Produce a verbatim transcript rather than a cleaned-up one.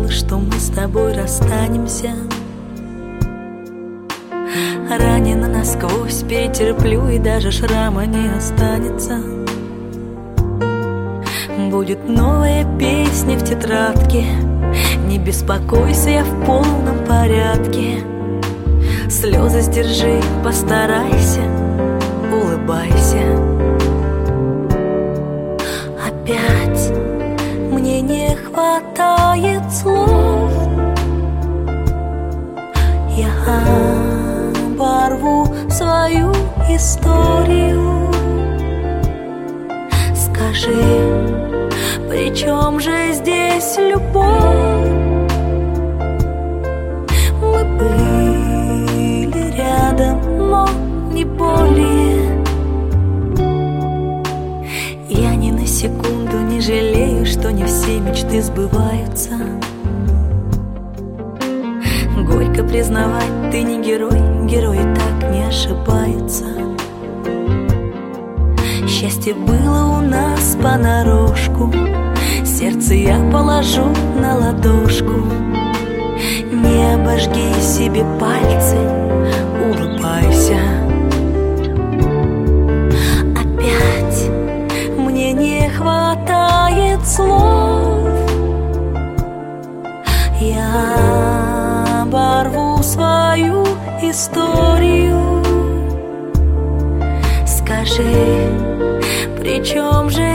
верила, что мы с тобой расстанемся. Ранена насквозь, перетерплю, и даже шрама не останется. Будет новая песня в тетрадке. Не беспокойся, я в полном порядке. Слезы сдержи, постарайся, улыбайся. Опять мне не хватает слов. Я оборву свою историю. Скажи, при чем же здесь любовь? Мы были рядом, но не более. Я ни на секунду не жалею, что не все мечты сбываются. Горько признавать, ты не герой, герои так не ошибаются. Счастье было у нас понарошку, сердце я положу на ладошку. Не обожги себе пальцы, улыбайся. Опять мне не хватает слов. Я оборву свою историю. Скажи, при чем же